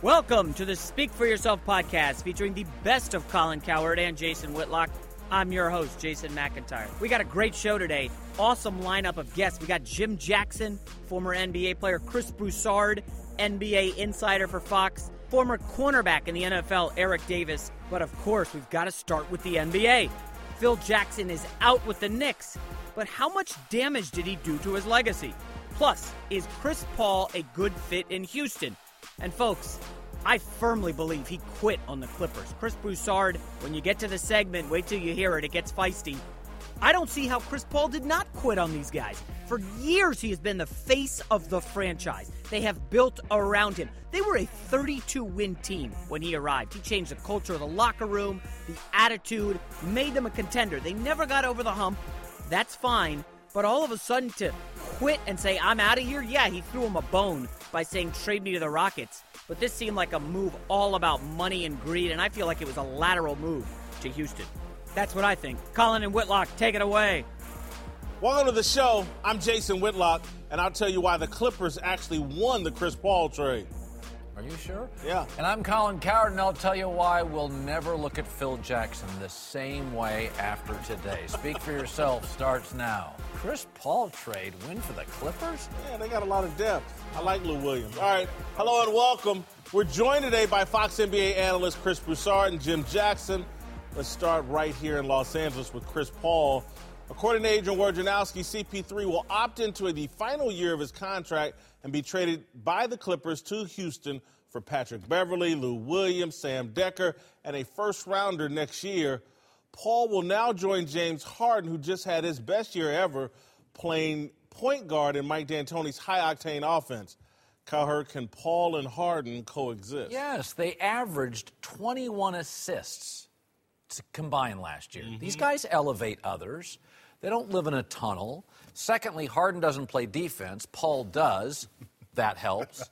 Welcome to the Speak For Yourself podcast featuring the best of Colin Cowherd and Jason Whitlock. I'm your host, Jason McIntyre. We got a great show today. Awesome lineup of guests. We got Jim Jackson, former NBA player, Chris Broussard, NBA insider for Fox, former cornerback in the NFL, Eric Davis. But of course, we've got to start with the NBA. Phil Jackson is out with the Knicks, but how much damage did he do to his legacy? Plus, is Chris Paul a good fit in Houston? And folks, I firmly believe he quit on the Clippers. Chris Broussard, when you get to the segment, wait till you hear it, it gets feisty. I don't see how Chris Paul did not quit on these guys. For years, he has been the face of the franchise. They have built around him. They were a 32-win team when he arrived. He changed the culture of the locker room, the attitude, made them a contender. They never got over the hump. That's fine. But all of a sudden to quit and say, I'm out of here? Yeah, he threw him a bone by saying, trade me to the Rockets. But this seemed like a move all about money and greed, and I feel like it was a lateral move to Houston. That's what I think. Colin and Whitlock, take it away. Welcome to the show. I'm Jason Whitlock, and I'll tell you why the Clippers actually won the Chris Paul trade. Are you sure? Yeah. And I'm Colin Cowherd, and I'll tell you why we'll never look at Phil Jackson the same way after today. Speak for Yourself starts now. Chris Paul trade win for the Clippers? Yeah, they got a lot of depth. I like Lou Williams. All right, hello and welcome. We're joined today by Fox NBA analyst Chris Broussard and Jim Jackson. Let's start right here in Los Angeles with Chris Paul. According to Adrian Wojnarowski, CP3 will opt into the final year of his contract and be traded by the Clippers to Houston for Patrick Beverley, Lou Williams, Sam Dekker, and a first-rounder next year. Paul will now join James Harden, who just had his best year ever playing point guard in Mike D'Antoni's high-octane offense. Cowherd, can Paul and Harden coexist? Yes, they averaged 21 assists combined last year. These guys elevate others. They don't live in a tunnel. Secondly, Harden doesn't play defense. Paul does. That helps.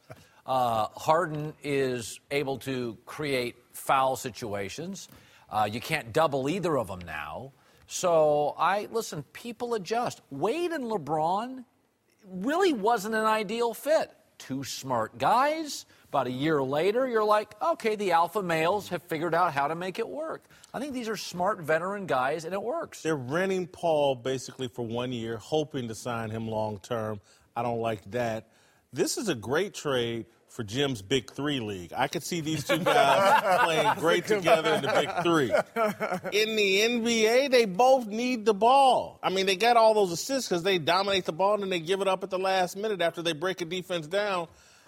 Harden is able to create foul situations. You can't double either of them now. So, listen, people adjust. Wade and LeBron really wasn't an ideal fit. Two smart guys. About a year later, you're like, okay, the alpha males have figured out how to make it work. I think these are smart veteran guys, and it works. They're renting Paul basically for 1 year, hoping to sign him long term. I don't like that. This is a great trade for Jim's Big Three League. I could see these two guys playing great together in the Big Three. In the NBA, they both need the ball. I mean, they got all those assists because they dominate the ball and then they give it up at the last minute after they break a defense down.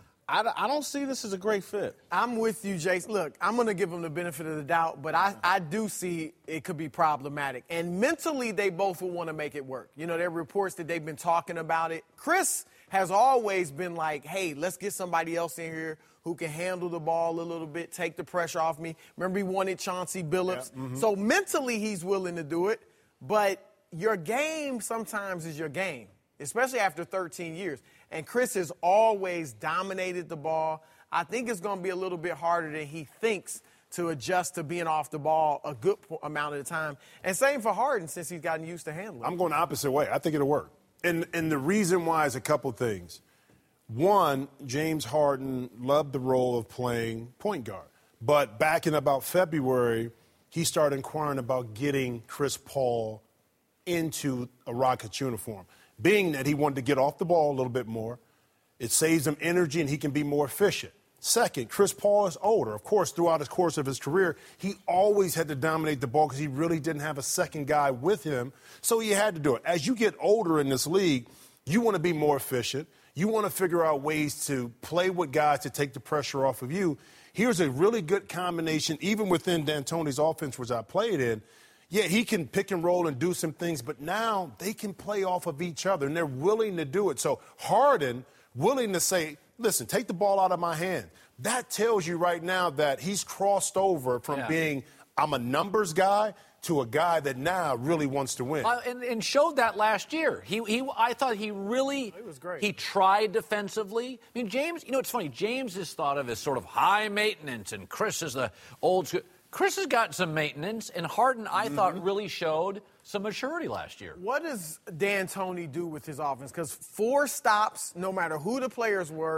I don't see this as a great fit. I'm with you, Jason. Look, I'm going to give them the benefit of the doubt, but I do see it could be problematic. And mentally, they both will want to make it work. You know, there are reports that they've been talking about it. Chris has always been like, hey, let's get somebody else in here who can handle the ball a little bit, take the pressure off me. Remember, he wanted Chauncey Billups. Yeah. So mentally, he's willing to do it. But your game sometimes is your game, especially after 13 years. And Chris has always dominated the ball. I think it's going to be a little bit harder than he thinks to adjust to being off the ball a good amount of the time. And same for Harden since he's gotten used to handling it. I'm going the opposite way. I think it'll work. And the reason why is a couple things. One, James Harden loved the role of playing point guard. But back in about February, he started inquiring about getting Chris Paul into a Rockets uniform. Being that he wanted to get off the ball a little bit more, it saves him energy and he can be more efficient. Second, Chris Paul is older. Of course, throughout the course of his career, he always had to dominate the ball because he really didn't have a second guy with him, so he had to do it. As you get older in this league, you want to be more efficient. You want to figure out ways to play with guys to take the pressure off of you. Here's a really good combination, even within D'Antoni's offense, which I played in. Yeah, he can pick and roll and do some things, but now they can play off of each other, and they're willing to do it. So Harden, willing to say, listen, take the ball out of my hand. That tells you right now that he's crossed over from being I'm a numbers guy to a guy that now really wants to win. And showed that last year. I thought he really was great. He tried defensively. I mean, James, you know, it's funny. James is thought of as sort of high maintenance, and Chris is the old school. Chris has got some maintenance, and Harden, I thought, really showed some maturity last year. What does D'Antoni do with his offense? Because 4 stops, no matter who the players were,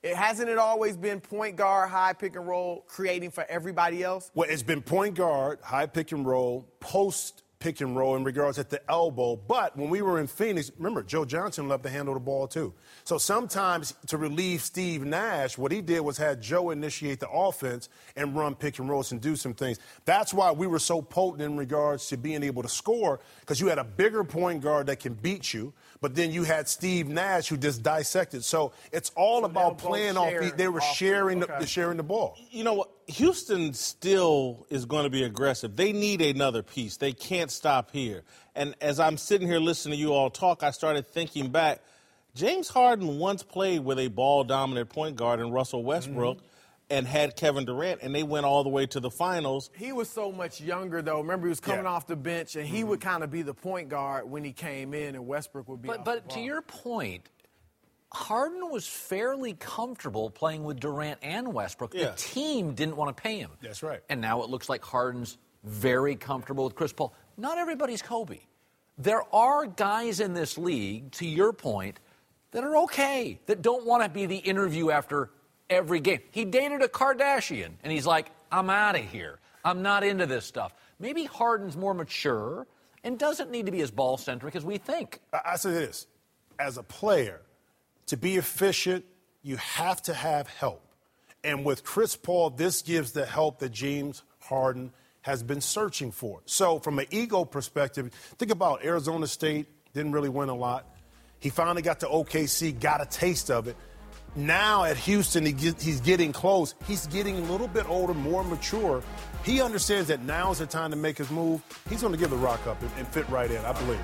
Hasn't it always been point guard, high pick and roll, creating for everybody else? Well, it's been point guard, high pick and roll, post pick and roll in regards at the elbow. But when we were in Phoenix, remember, Joe Johnson loved to handle the ball too. So sometimes to relieve Steve Nash, what he did was had Joe initiate the offense and run pick and rolls and do some things. That's why we were so potent in regards to being able to score, because you had a bigger point guard that can beat you, but then you had Steve Nash who just dissected. So it's all about playing off. They were sharing the ball. You know what? Houston still is going to be aggressive. They need another piece. They can't stop here. And as I'm sitting here listening to you all talk, I started thinking back. James Harden once played with a ball-dominant point guard in Russell Westbrook and had Kevin Durant, and they went all the way to the finals. He was so much younger, though. Remember, he was coming off the bench, and he would kind of be the point guard when he came in, and Westbrook would be off the But ball. to your point, Harden was fairly comfortable playing with Durant and Westbrook. Yeah. The team didn't want to pay him. That's right. And now it looks like Harden's very comfortable with Chris Paul. Not everybody's Kobe. There are guys in this league, to your point, that are okay, that don't want to be the interview after every game. He dated a Kardashian, and he's like, I'm out of here. I'm not into this stuff. Maybe Harden's more mature and doesn't need to be as ball-centric as we think. I say this. As a player, to be efficient, you have to have help. And with Chris Paul, this gives the help that James Harden has been searching for. So from an ego perspective, think about Arizona State, didn't really win a lot. He finally got to OKC, got a taste of it. Now at Houston, he's getting close. He's getting a little bit older, more mature. He understands that now is the time to make his move. He's going to give the rock up and fit right in, I believe.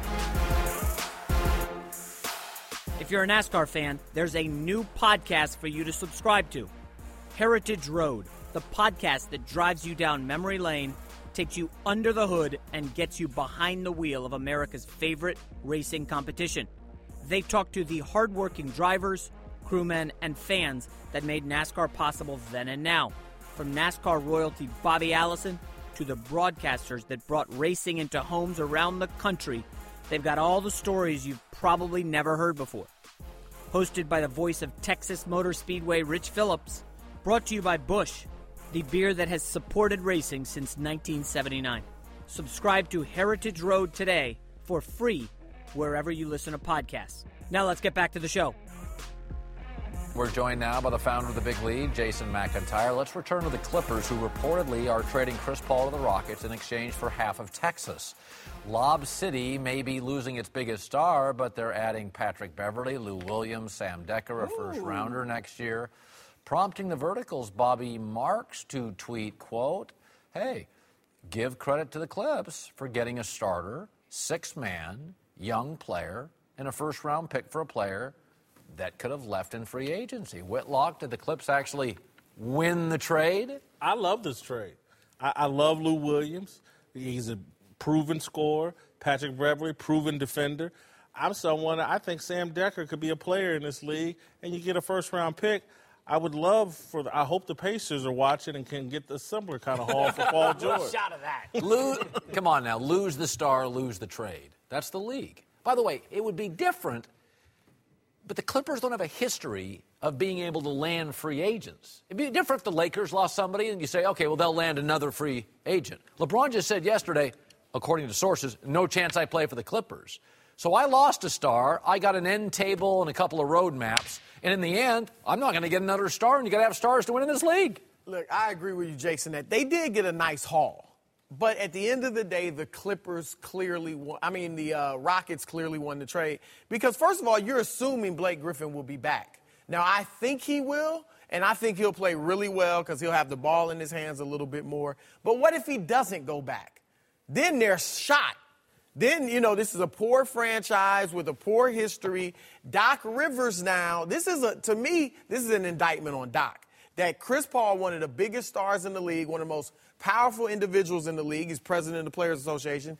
If you're a NASCAR fan, there's a new podcast for you to subscribe to. Heritage Road, the podcast that drives you down memory lane, takes you under the hood, and gets you behind the wheel of America's favorite racing competition. They talk to the hardworking drivers, crewmen, and fans that made NASCAR possible then and now. From NASCAR royalty Bobby Allison to the broadcasters that brought racing into homes around the country, they've got all the stories you've probably never heard before. Hosted by the voice of Texas Motor Speedway, Rich Phillips. Brought to you by Busch, the beer that has supported racing since 1979. Subscribe to Heritage Road today for free wherever you listen to podcasts. Now let's get back to the show. We're joined now by the founder of the Big Lead, Jason McIntyre. Let's return to the Clippers, who reportedly are trading Chris Paul to the Rockets in exchange for half of Texas. Lob City may be losing its biggest star, but they're adding Patrick Beverley, Lou Williams, Sam Decker, a first-rounder next year, prompting the Verticals' Bobby Marks to tweet, quote, hey, give credit to the Clips for getting a starter, six-man, young player, and a first-round pick for a player that could have left in free agency. Whitlock, did the Clips actually win the trade? I love this trade. I love Lou Williams. He's a proven scorer. Patrick Beverley, proven defender. I'm someone, I think Sam Decker could be a player in this league, and you get a first-round pick. I would love I hope the Pacers are watching and can get the similar kind of haul for Paul George. Shot of that. Come on now, lose the star, lose the trade. That's the league. By the way, it would be different, but the Clippers don't have a history of being able to land free agents. It'd be different if the Lakers lost somebody and you say, okay, well, they'll land another free agent. LeBron just said yesterday, according to sources, no chance I play for the Clippers. So I lost a star. I got an end table and a couple of road maps. And in the end, I'm not going to get another star, and you got to have stars to win in this league. Look, I agree with you, Jason, that they did get a nice haul. But at the end of the day, the Clippers clearly won. The Rockets clearly won the trade. Because, first of all, you're assuming Blake Griffin will be back. Now, I think he will, and I think he'll play really well because he'll have the ball in his hands a little bit more. But what if he doesn't go back? Then they're shot. Then, this is a poor franchise with a poor history. Doc Rivers now, to me, this is an indictment on Doc. That Chris Paul, one of the biggest stars in the league, one of the most powerful individuals in the league, he's president of the Players Association,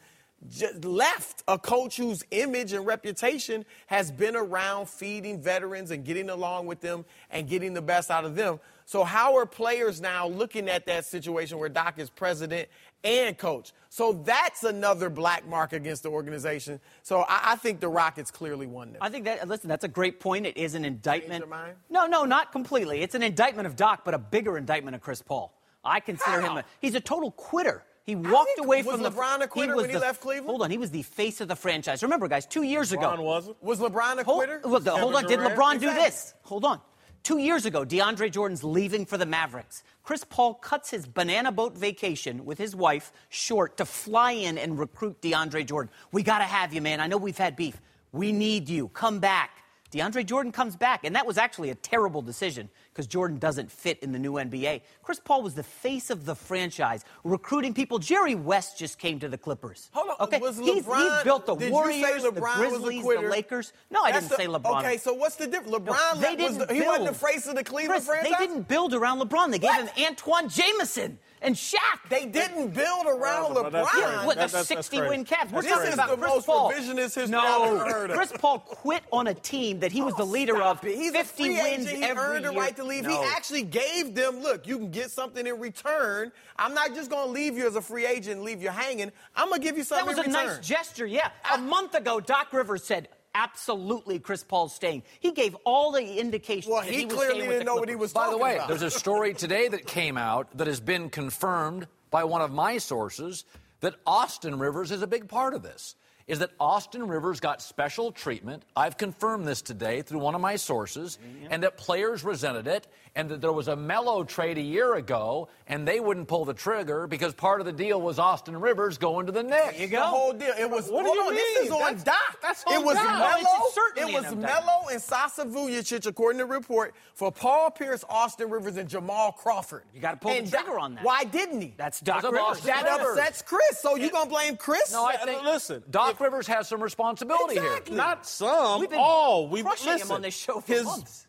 just left a coach whose image and reputation has been around feeding veterans and getting along with them and getting the best out of them. So how are players now looking at that situation where Doc is president and coach? So that's another black mark against the organization. So I think the Rockets clearly won this. I think that's a great point. It is an indictment. Change your mind? No, not completely. It's an indictment of Doc, but a bigger indictment of Chris Paul. I consider him he's a total quitter. He walked away from Was LeBron a quitter when he left Cleveland? Hold on, he was the face of the franchise. Remember, guys, 2 years ago. LeBron wasn't? Was LeBron a quitter? Hold on, did Durant? LeBron do Exactly. this? Hold on. 2 years ago, DeAndre Jordan's leaving for the Mavericks. Chris Paul cuts his banana boat vacation with his wife short to fly in and recruit DeAndre Jordan. We got to have you, man. I know we've had beef. We need you. Come back. DeAndre Jordan comes back, and that was actually a terrible decision because Jordan doesn't fit in the new NBA. Chris Paul was the face of the franchise, recruiting people. Jerry West just came to the Clippers. Hold on. Okay, Was he's LeBron, built the did Warriors, you say the LeBron Grizzlies, was a the quitter? Lakers. No, I didn't say LeBron. Okay, so what's the difference? LeBron they he wasn't the face of the Cleveland Chris, franchise? They didn't build around LeBron. They gave him Antoine Jameson and Shaq. They didn't build around Well, that's LeBron. crazy. What, the That's 60-win Cavs? We're This talking is about the Chris most Paul. revisionist history No, I've ever heard of. Chris Paul quit on a team that he was the leader of. Stop it. He's 50 a free wins agent. He every earned year. the right to leave. No. He actually gave them, look, you can get something in return. I'm not just going to leave you as a free agent and leave you hanging. I'm going to give you That something was a in return. nice gesture, yeah. A month ago, Doc Rivers said, absolutely, Chris Paul's staying. He gave all the indications Well, that he was clearly staying with didn't the know what he Clippers. was By talking the way, about. there's a story today that came out that has been confirmed by one of my sources that Austin Rivers is a big part of this. Is that Austin Rivers got special treatment. I've confirmed this today through one of my sources, and that players resented it, and that there was a Melo trade a year ago, and they wouldn't pull the trigger because part of the deal was Austin Rivers going to the Knicks. There you The go. whole deal. It was. What do hold you on, mean? This is on Doc. That's it on was Doc. Well, it's Melo. certainly It was on Doc. Melo and Sasa Vujacic, according to the report, for Paul Pierce, Austin Rivers, and Jamal Crawford. You gotta pull the And trigger on that. Why didn't he? That's Doc Because of Rivers. Austin That Rivers. upsets Chris. So you gonna blame Chris? No, I think listen, Doc Rivers has some responsibility Exactly. here. Not some, We've been all. crushing him listen, on this show for his months.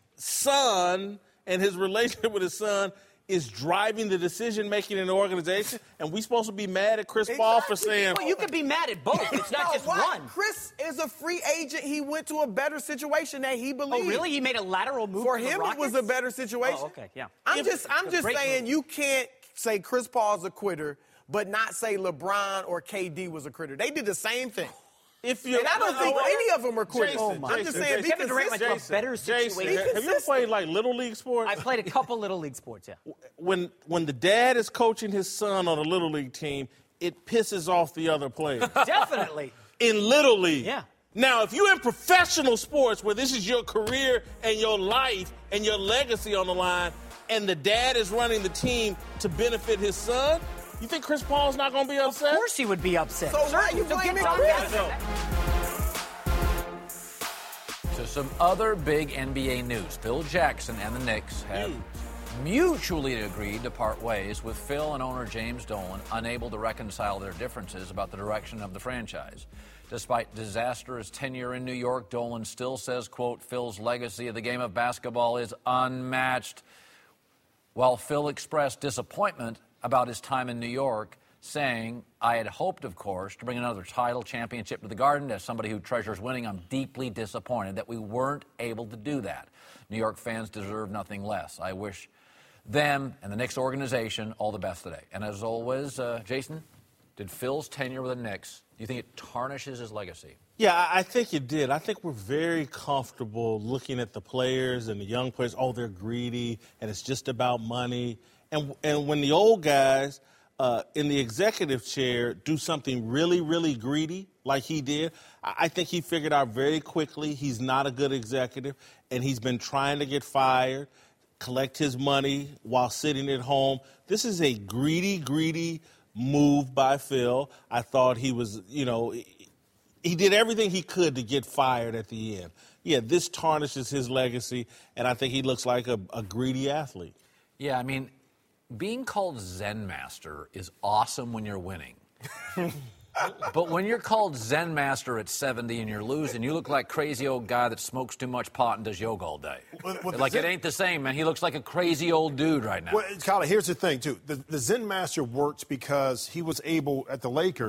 son and his relationship with his son is driving the decision-making in the organization, and we supposed to be mad at Chris Paul for Exactly. saying, Well, you could be mad at both. It's not No, just why? one. Chris is a free agent. He went to a better situation that he Oh, believed. really? He made a lateral move For to the him, it was Rockets? a better situation. Oh, okay, yeah. I'm If- just it's a great saying move. you can't say Chris Paul's a quitter, but not say LeBron or KD was a quitter. They did the same thing. if you And I don't think any of them are quitters. Jason, I'm just saying, be Kevin Durant went to a consistent. better Jason, situation. have you ever consistent. played like Little League sports? I played a couple Little League sports, yeah. When the dad is coaching his son on a Little League team, it pisses off the other players. Definitely. In Little League. Yeah. Now, if you're in professional sports where this is your career and your life and your legacy on the line, and the dad is running the team to benefit his son, you think Chris Paul's not going to be upset? Of course he would be upset. So why you So get blaming Doc Chris? out. To some other big NBA news. Phil Jackson and the Knicks have mutually agreed to part ways, with Phil and owner James Dolan unable to reconcile their differences about the direction of the franchise. Despite disastrous tenure in New York, Dolan still says, quote, Phil's legacy of the game of basketball is unmatched. While Phil expressed disappointment about his time in New York, saying, I had hoped, of course, to bring another title championship to the Garden. As somebody who treasures winning, I'm deeply disappointed that we weren't able to do that. New York fans deserve nothing less. I wish them and the Knicks organization all the best today. And as always, Jason, did Phil's tenure with the Knicks, do you think it tarnishes his legacy? Yeah, I think it did. I think we're very comfortable looking at the players and the young players. Oh, they're greedy, and it's just about money. And when the old guys in the executive chair do something really, really greedy, like he did, I think he figured out very quickly he's not a good executive, and he's been trying to get fired, collect his money while sitting at home. This is a greedy move by Phil. I thought he was, he did everything he could to get fired at the end. Yeah, this tarnishes his legacy, and I think he looks like a greedy athlete. Yeah, I mean, being called Zen Master is awesome when you're winning. But when you're called Zen Master at 70 and you're losing, you look like crazy old guy that smokes too much pot and does yoga all day. Like, it ain't the same, man. He looks like a crazy old dude right now. Well, Colin, here's the thing, too. The Zen Master works because he was able, at the Lakers,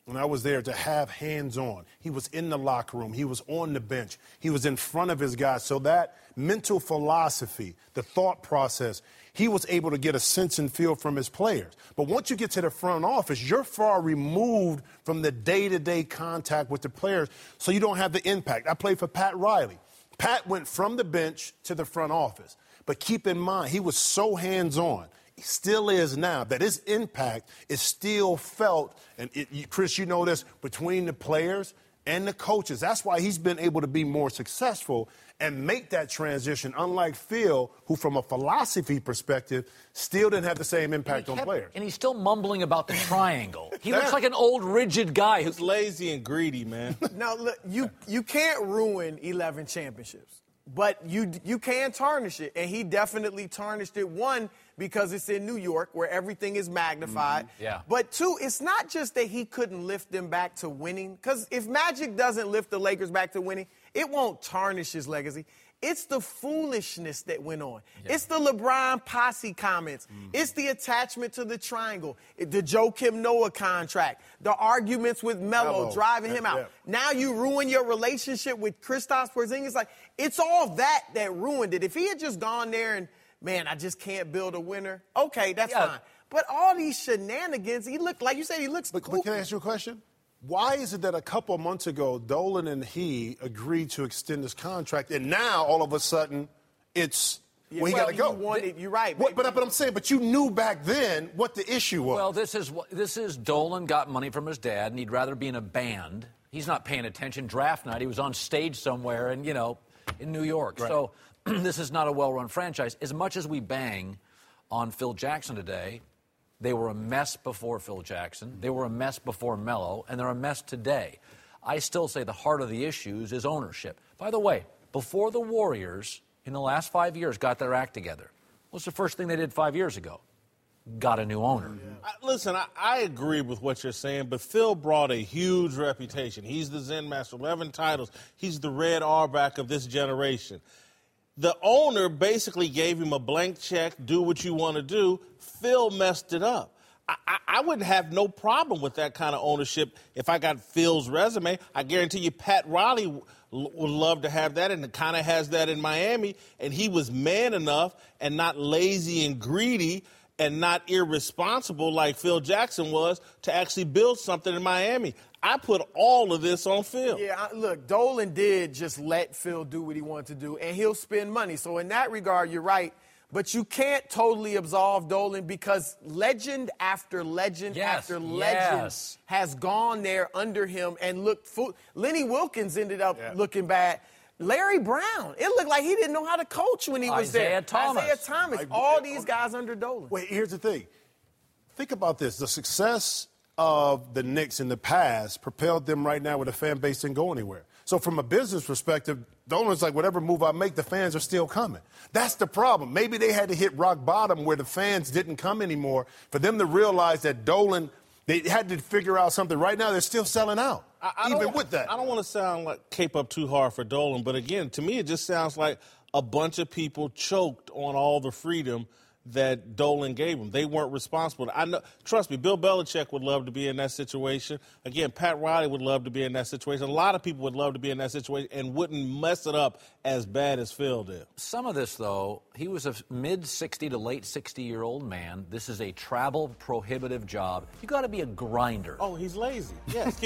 when I was there, to have hands-on. He was in the locker room. He was on the bench. He was in front of his guys. So that mental philosophy, the thought process, he was able to get a sense and feel from his players. But once you get to the front office, you're far removed from the day-to-day contact with the players, so you don't have the impact. I played for Pat Riley. Pat went from the bench to the front office. But keep in mind, he was so hands-on, he still is now, that his impact is still felt, and Chris, you know this, between the players and the coaches. That's why he's been able to be more successful and make that transition, unlike Phil, who from a philosophy perspective still didn't have the same impact on players. And he's still mumbling about the triangle. He looks like an old, rigid guy who's lazy and greedy, man. Now, look, you can't ruin 11 championships, but you can tarnish it, and he definitely tarnished it. One, because it's in New York where everything is magnified. Mm-hmm. Yeah. But two, it's not just that he couldn't lift them back to winning, because if Magic doesn't lift the Lakers back to winning, it won't tarnish his legacy. It's the foolishness that went on. Yeah. It's the LeBron posse comments. Mm-hmm. It's the attachment to the triangle, the Joakim Noah contract, the arguments with Melo driving him out. Yeah. Now you ruin your relationship with Kristaps Porzingis. Like, it's all that ruined it. If he had just gone there and, man, I just can't build a winner, okay, that's fine. But all these shenanigans, he looked, like you said, he looks But can I ask you a question? Why is it that a couple of months ago, Dolan and he agreed to extend his contract, and now, all of a sudden, it's, he got to go? You're right. But I'm saying, but you knew back then what the issue was. Well, this is Dolan got money from his dad, and he'd rather be in a band. He's not paying attention. Draft night, he was on stage somewhere in New York. Right. So this is not a well-run franchise. As much as we bang on Phil Jackson today, they were a mess before Phil Jackson. They were a mess before Melo, and they're a mess today. I still say the heart of the issues is ownership. By the way, before the Warriors, in the last 5 years, got their act together, what's the first thing they did 5 years ago? Got a new owner. Yeah. Listen, I agree with what you're saying, but Phil brought a huge reputation. He's the Zen Master, 11 titles. He's the Red Auerbach of this generation. The owner basically gave him a blank check, do what you want to do. Phil messed it up. I wouldn't have no problem with that kind of ownership if I got Phil's resume. I guarantee you Pat Riley would love to have that, and kind of has that in Miami. And he was man enough and not lazy and greedy and not irresponsible like Phil Jackson was to actually build something in Miami. I put all of this on Phil. Yeah, look, Dolan did just let Phil do what he wanted to do, and he'll spend money. So in that regard, you're right. But you can't totally absolve Dolan because legend after legend after legend has gone there under him and looked Lenny Wilkins ended up looking bad. Larry Brown, it looked like he didn't know how to coach when he was there. Isaiah Thomas, all these guys under Dolan. Wait, here's the thing. Think about this. The success of the Knicks in the past propelled them right now with a fan base didn't go anywhere. So from a business perspective, Dolan's like, whatever move I make, the fans are still coming. That's the problem. Maybe they had to hit rock bottom where the fans didn't come anymore for them to realize that Dolan, they had to figure out something. Right now, they're still selling out, even with that. I don't want to sound like cape up too hard for Dolan, but again, to me, it just sounds like a bunch of people choked on all the freedom that Dolan gave them. They weren't responsible. I know. Trust me, Bill Belichick would love to be in that situation. Again, Pat Riley would love to be in that situation. A lot of people would love to be in that situation and wouldn't mess it up as bad as Phil did. Some of this, though, he was a mid-60 to late 60-year-old man. This is a travel-prohibitive job. You got to be a grinder. Oh, he's lazy. Yes.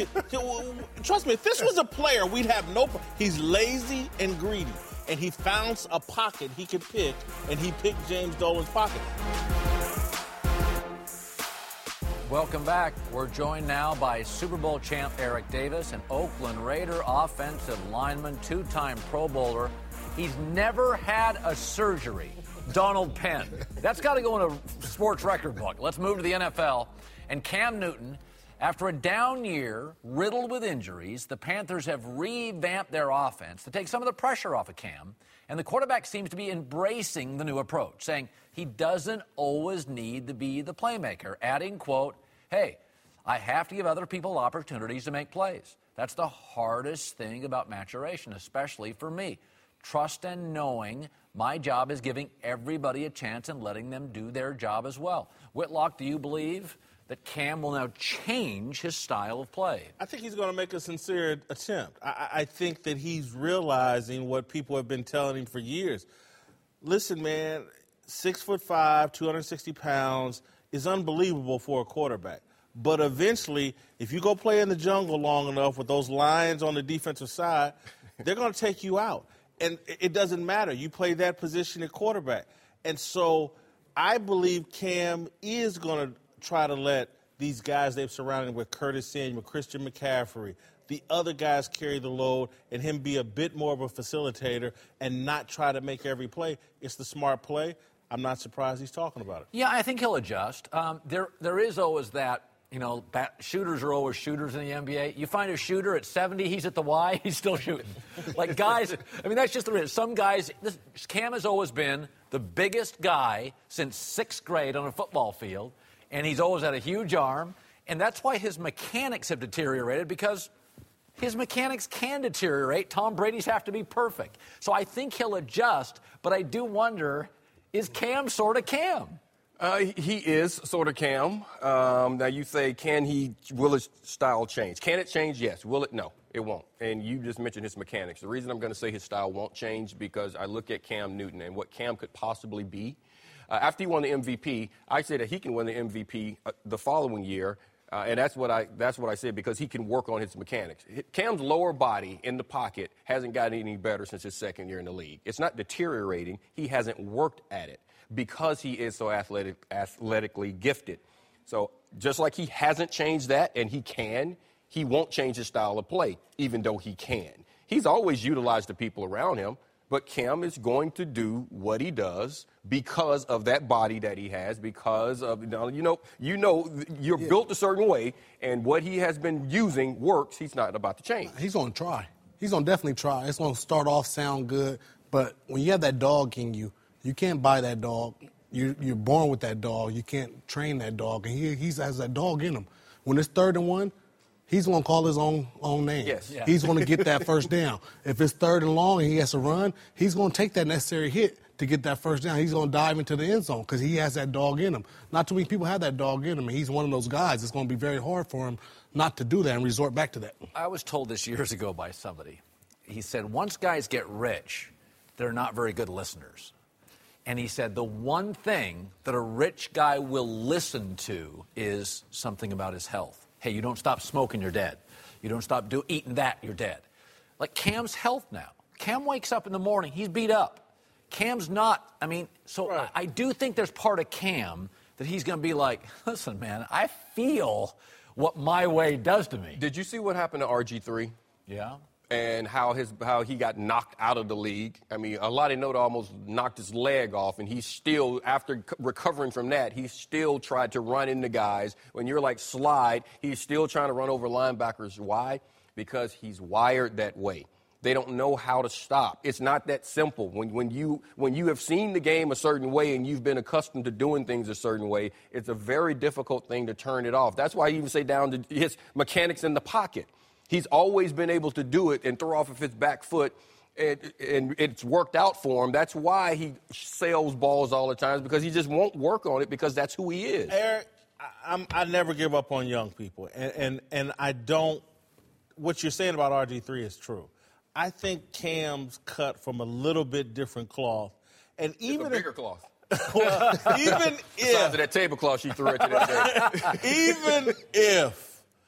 Trust me, if this was a player, we'd have no. He's lazy and greedy. And he found a pocket he could pick, and he picked James Dolan's pocket. Welcome back. We're joined now by Super Bowl champ Eric Davis, an Oakland Raider offensive lineman, two-time Pro Bowler. He's never had a surgery. Donald Penn. That's got to go in a sports record book. Let's move to the NFL. And Cam Newton. After a down year riddled with injuries, the Panthers have revamped their offense to take some of the pressure off of Cam, and the quarterback seems to be embracing the new approach, saying he doesn't always need to be the playmaker, adding, quote, hey, I have to give other people opportunities to make plays. That's the hardest thing about maturation, especially for me. Trust and knowing my job is giving everybody a chance and letting them do their job as well. Whitlock, do you believe that Cam will now change his style of play? I think he's going to make a sincere attempt. I think that he's realizing what people have been telling him for years. Listen, man, 6'5", 260 pounds is unbelievable for a quarterback. But eventually, if you go play in the jungle long enough with those lions on the defensive side, they're going to take you out. And it doesn't matter. You play that position at quarterback. And so I believe Cam is going to try to let these guys they've surrounded with, Curtis Samuel, Christian McCaffrey, the other guys carry the load and him be a bit more of a facilitator and not try to make every play. It's the smart play. I'm not surprised he's talking about it. Yeah, I think he'll adjust. There is always that, shooters are always shooters in the NBA. You find a shooter at 70, he's at the Y, he's still shooting. Like guys, that's just the reason. Some guys, Cam has always been the biggest guy since 6th grade on a football field, and he's always had a huge arm, and that's why his mechanics have deteriorated, because his mechanics can deteriorate. Tom Brady's have to be perfect. So I think he'll adjust, but I do wonder, is Cam sort of Cam? He is sort of Cam. Now you say, will his style change? Can it change? Yes. Will it? No, it won't. And you just mentioned his mechanics. The reason I'm going to say his style won't change because I look at Cam Newton and what Cam could possibly be. After he won the MVP, I said that he can win the MVP the following year. And that's what I said, because he can work on his mechanics. Cam's lower body in the pocket hasn't gotten any better since his second year in the league. It's not deteriorating. He hasn't worked at it because he is so athletically gifted. So just like he hasn't changed that, and he won't change his style of play, even though he can. He's always utilized the people around him, but Cam is going to do what he does because of that body that he has, because of, you're built a certain way, and what he has been using works. He's not about to change. He's going to try. He's going to definitely try. It's going to start off sound good, but when you have that dog in you, you can't buy that dog. You're born with that dog. You can't train that dog, and he has that dog in him. When it's 3rd and 1, he's going to call his own name. Yes. Yeah. He's going to get that first down. If it's 3rd and long and he has to run, he's going to take that necessary hit to get that first down. He's going to dive into the end zone because he has that dog in him. Not too many people have that dog in him, and he's one of those guys. It's going to be very hard for him not to do that and resort back to that. I was told this years ago by somebody. He said, once guys get rich, they're not very good listeners. And he said the one thing that a rich guy will listen to is something about his health. Hey, you don't stop smoking, you're dead. You don't stop eating that, you're dead. Like Cam's health now. Cam wakes up in the morning, he's beat up. Cam's not, right. I do think there's part of Cam that he's going to be like, listen, man, I feel what my way does to me. Did you see what happened to RG3? Yeah. And how he got knocked out of the league. I mean, Alati Noda almost knocked his leg off, and he still, after recovering from that, he still tried to run into guys. When you're like slide, he's still trying to run over linebackers. Why? Because he's wired that way. They don't know how to stop. It's not that simple. When you have seen the game a certain way and you've been accustomed to doing things a certain way, it's a very difficult thing to turn it off. That's why I even say down to his mechanics in the pocket. He's always been able to do it and throw off of his back foot, and it's worked out for him. That's why he sails balls all the time, because he just won't work on it because that's who he is. Eric, I never give up on young people, and I don't. What you're saying about RG3 is true. I think Cam's cut from a little bit different cloth, and even a bigger cloth. Well, even if the size of that tablecloth she threw at you that day. Even if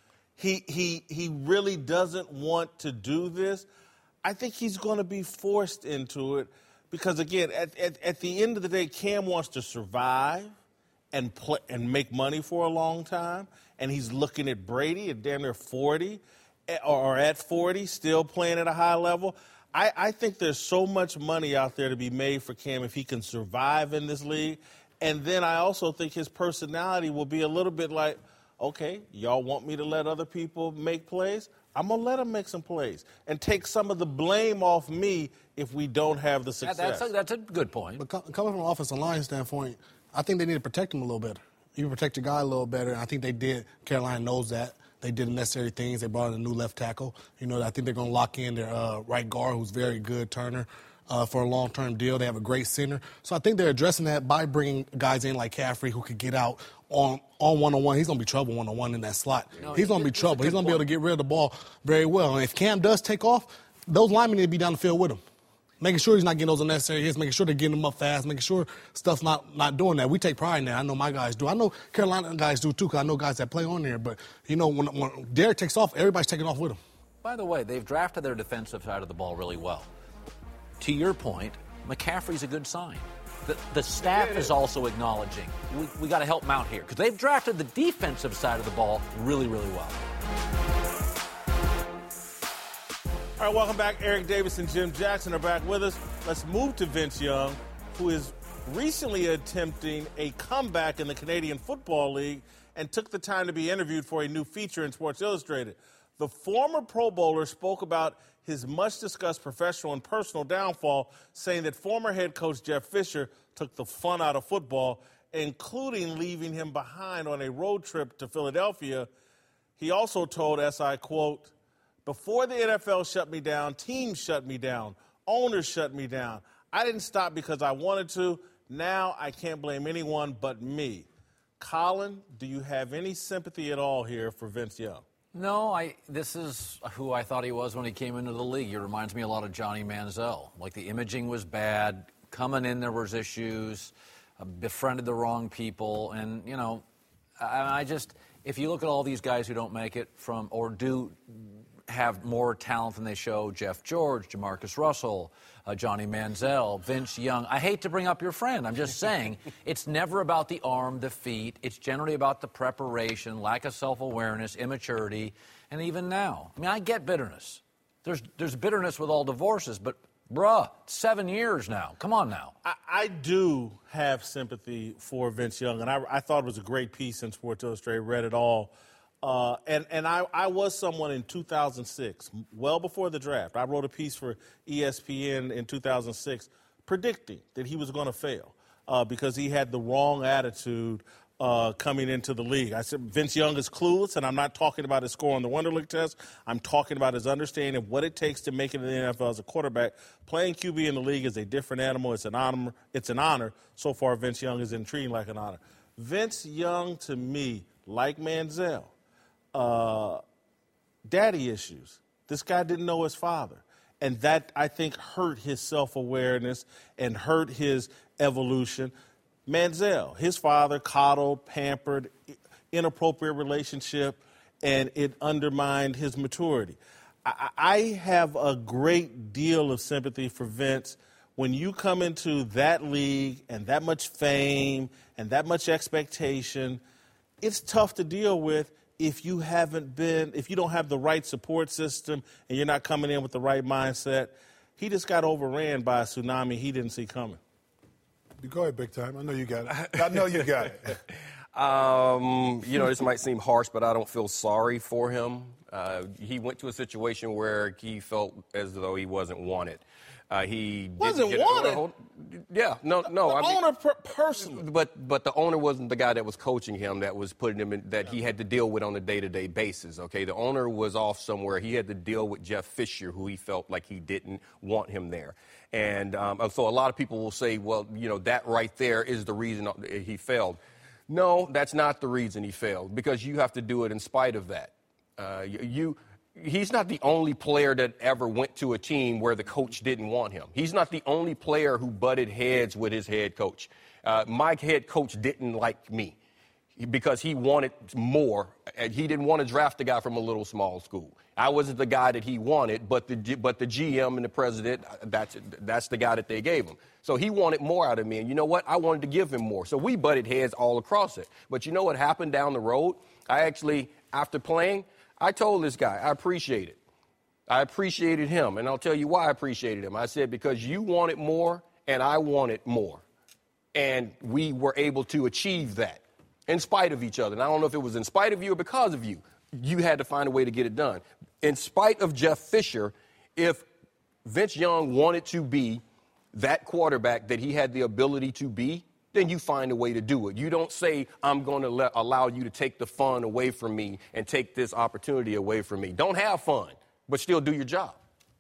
he really doesn't want to do this, I think he's going to be forced into it because, again, at the end of the day, Cam wants to survive and play and make money for a long time, and he's looking at Brady at damn near 40 or at 40, still playing at a high level. I think there's so much money out there to be made for Cam if he can survive in this league. And then I also think his personality will be a little bit like, okay, y'all want me to let other people make plays? I'm going to let them make some plays and take some of the blame off me if we don't have the success. That's a good point. But coming from an offensive line standpoint, I think they need to protect him a little better. You protect your guy a little better, and I think they did. Carolina knows that. They did the necessary things. They brought in a new left tackle. I think they're going to lock in their right guard, who's very good, Turner. for a long-term deal. They have a great center. So I think they're addressing that by bringing guys in like Caffrey who could get out on one-on-one. He's going to be trouble one-on-one in that slot. He's going to be trouble. He's going to be able to get rid of the ball very well. And if Cam does take off, those linemen need to be down the field with him. Making sure he's not getting those unnecessary hits, making sure they're getting him up fast, making sure stuff's not doing that. We take pride in that. I know my guys do. I know Carolina guys do too, because I know guys that play on there. But, when Derek takes off, everybody's taking off with him. By the way, they've drafted their defensive side of the ball really well. To your point, McCaffrey's a good sign. The staff is also acknowledging we got to help him out here, because they've drafted the defensive side of the ball really, really well. All right, welcome back. Eric Davis and Jim Jackson are back with us. Let's move to Vince Young, who is recently attempting a comeback in the Canadian Football League and took the time to be interviewed for a new feature in Sports Illustrated. The former Pro Bowler spoke about his much-discussed professional and personal downfall, saying that former head coach Jeff Fisher took the fun out of football, including leaving him behind on a road trip to Philadelphia. He also told SI, quote, "Before the NFL shut me down, teams shut me down, owners shut me down. I didn't stop because I wanted to. Now I can't blame anyone but me." Colin, do you have any sympathy at all here for Vince Young? No, this is who I thought he was when he came into the league. He reminds me a lot of Johnny Manziel. Like, the imaging was bad. Coming in, there was issues. Befriended the wrong people. And, if you look at all these guys who don't make it or do have more talent than they show, Jeff George, Jamarcus Russell, Johnny Manziel, Vince Young. I hate to bring up your friend. I'm just saying it's never about the arm, the feet. It's generally about the preparation, lack of self-awareness, immaturity, and even now. I get bitterness. There's bitterness with all divorces, but, 7 years now. Come on now. I do have sympathy for Vince Young, and I thought it was a great piece in Sports Illustrated, read it all. And I was someone in 2006, well before the draft. I wrote a piece for ESPN in 2006 predicting that he was going to fail because he had the wrong attitude coming into the league. I said Vince Young is clueless, and I'm not talking about his score on the Wonderlic test. I'm talking about his understanding of what it takes to make it in the NFL as a quarterback. Playing QB in the league is a different animal. It's an honor. So far, Vince Young is intriguing like an honor. Vince Young, to me, like Manziel, daddy issues. This guy didn't know his father. And that, I think, hurt his self-awareness and hurt his evolution. Manziel, his father, coddled, pampered, inappropriate relationship, and it undermined his maturity. I have a great deal of sympathy for Vince. When you come into that league and that much fame and that much expectation, it's tough to deal with if you don't have the right support system and you're not coming in with the right mindset. He just got overran by a tsunami he didn't see coming. Go ahead, big time. I know you got it. I know you got it. This might seem harsh, but I don't feel sorry for him. He went to a situation where he felt as though he wasn't wanted. He wasn't wanted. Yeah, no. The owner personally, but the owner wasn't the guy that was coaching him, that was putting him in, that he had to deal with on a day-to-day basis. Okay, the owner was off somewhere. He had to deal with Jeff Fisher, who he felt like he didn't want him there. And so a lot of people will say, well, that right there is the reason he failed. No, that's not the reason he failed, because you have to do it in spite of that. He's not the only player that ever went to a team where the coach didn't want him. He's not the only player who butted heads with his head coach. My head coach didn't like me because he wanted more. He didn't want to draft a guy from a little small school. I wasn't the guy that he wanted, but the GM and the president, that's the guy that they gave him. So he wanted more out of me, and you know what? I wanted to give him more. So we butted heads all across it. But you know what happened down the road? After playing, I told this guy, I appreciate it. I appreciated him, and I'll tell you why I appreciated him. I said, because you wanted more, and I wanted more. And we were able to achieve that in spite of each other. And I don't know if it was in spite of you or because of you. You had to find a way to get it done. In spite of Jeff Fisher, if Vince Young wanted to be that quarterback that he had the ability to be, then you find a way to do it. You don't say, I'm going to allow you to take the fun away from me and take this opportunity away from me. Don't have fun, but still do your job.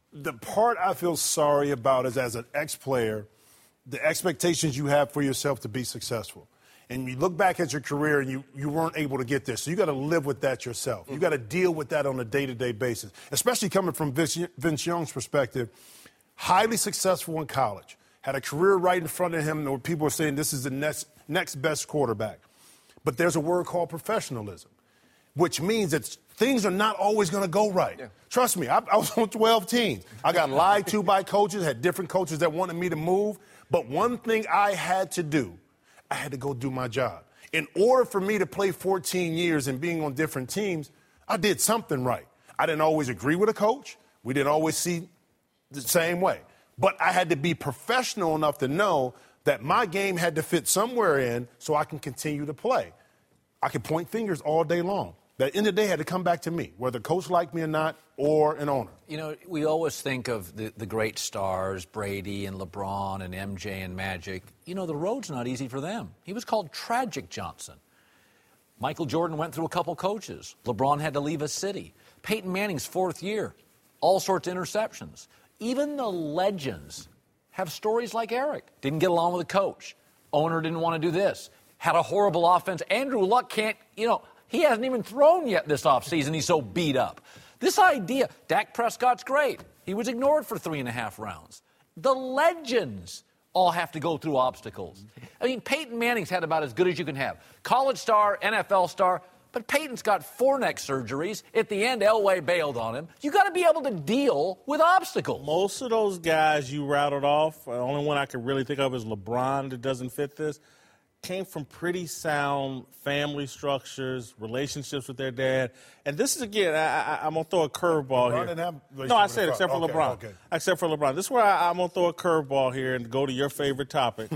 The part I feel sorry about is, as an ex-player, the expectations you have for yourself to be successful. And you look back at your career and you weren't able to get there. So you got to live with that yourself. You got to deal with that on a day-to-day basis, especially coming from Vince Young's perspective. Highly successful in college. Had a career right in front of him where people are saying this is the next best quarterback. But there's a word called professionalism, which means that things are not always going to go right. Yeah. Trust me, I was on 12 teams. I got lied to by coaches, had different coaches that wanted me to move. But one thing I had to do, I had to go do my job. In order for me to play 14 years and being on different teams, I did something right. I didn't always agree with a coach. We didn't always see the same way. But I had to be professional enough to know that my game had to fit somewhere in so I can continue to play. I could point fingers all day long. That end of the day had to come back to me, whether coach liked me or not, or an owner. You know, we always think of the great stars, Brady and LeBron and MJ and Magic. You know, the road's not easy for them. He was called Tragic Johnson. Michael Jordan went through a couple coaches. LeBron had to leave a city. Peyton Manning's fourth year, all sorts of interceptions. Even the legends have stories like Eric. Didn't get along with a coach. Owner didn't want to do this. Had a horrible offense. Andrew Luck can't, he hasn't even thrown yet this offseason. He's so beat up. This idea, Dak Prescott's great. He was ignored for 3.5 rounds. The legends all have to go through obstacles. I mean, Peyton Manning's had about as good as you can have. College star, NFL star, but Peyton's got 4 neck surgeries. At the end, Elway bailed on him. You got to be able to deal with obstacles. Most of those guys you rattled off, the only one I could really think of is LeBron that doesn't fit this, came from pretty sound family structures, relationships with their dad. And this is, again, I'm going to throw a curveball here. No, I said except for LeBron. Okay. Except for LeBron. This is where I'm going to throw a curveball here and go to your favorite topic,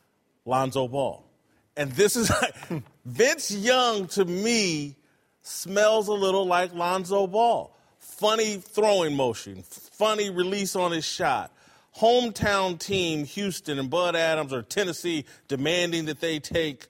Lonzo Ball. And this is Vince Young, to me, smells a little like Lonzo Ball. Funny throwing motion, funny release on his shot. Hometown team, Houston and Bud Adams or Tennessee, demanding that they take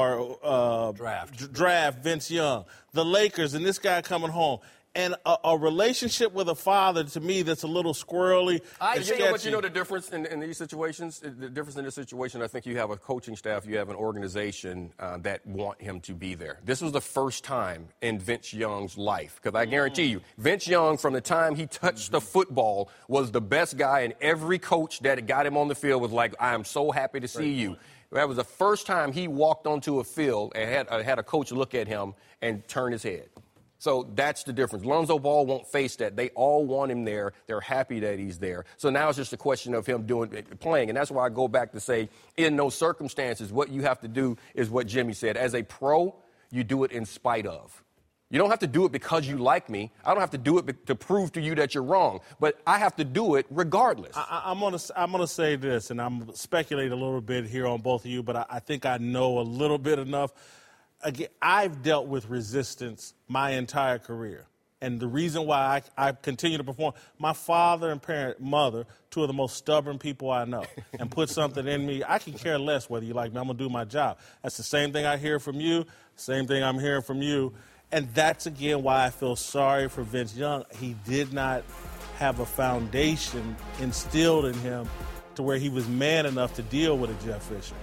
or draft Vince Young. The Lakers and this guy coming home. And a relationship with a father, to me, that's a little squirrely. You know the difference in these situations? The difference in this situation, I think you have a coaching staff, you have an organization that want him to be there. This was the first time in Vince Young's life. Because I guarantee you, Vince Young, from the time he touched the football, was the best guy, and every coach that got him on the field was like, I am so happy to see you. That was the first time he walked onto a field and had a coach look at him and turn his head. So that's the difference. Lonzo Ball won't face that. They all want him there. They're happy that he's there. So now it's just a question of him playing. And that's why I go back to say, in those circumstances, what you have to do is what Jimmy said. As a pro, you do it in spite of. You don't have to do it because you like me. I don't have to do it to prove to you that you're wrong. But I have to do it regardless. I'm gonna say this, and I'm speculating a little bit here on both of you, but I think I know a little bit enough. Again, I've dealt with resistance my entire career. And the reason why I continue to perform, my father and mother, 2 of the most stubborn people I know, and put something in me. I can care less whether you like me. I'm going to do my job. That's the same thing I hear from you, same thing I'm hearing from you. And that's, again, why I feel sorry for Vince Young. He did not have a foundation instilled in him to where he was man enough to deal with a Jeff Fisher.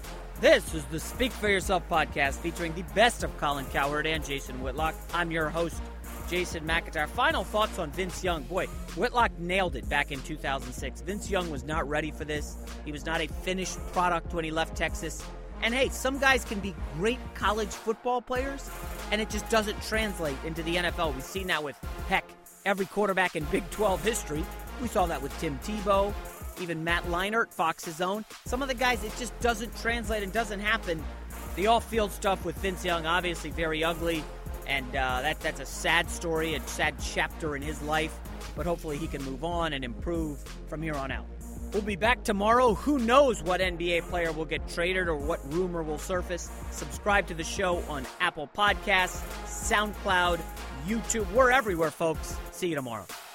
This is the Speak for Yourself podcast featuring the best of Colin Cowherd and Jason Whitlock. I'm your host, Jason McIntyre. Final thoughts on Vince Young. Boy, Whitlock nailed it back in 2006. Vince Young was not ready for this. He was not a finished product when he left Texas. And hey, some guys can be great college football players, and it just doesn't translate into the NFL. We've seen that with, heck, every quarterback in Big 12 history. We saw that with Tim Tebow. Even Matt Leinart, Fox's own. Some of the guys, it just doesn't translate and doesn't happen. The off-field stuff with Vince Young, obviously very ugly, and that's a sad story, a sad chapter in his life, but hopefully he can move on and improve from here on out. We'll be back tomorrow. Who knows what NBA player will get traded or what rumor will surface. Subscribe to the show on Apple Podcasts, SoundCloud, YouTube. We're everywhere, folks. See you tomorrow.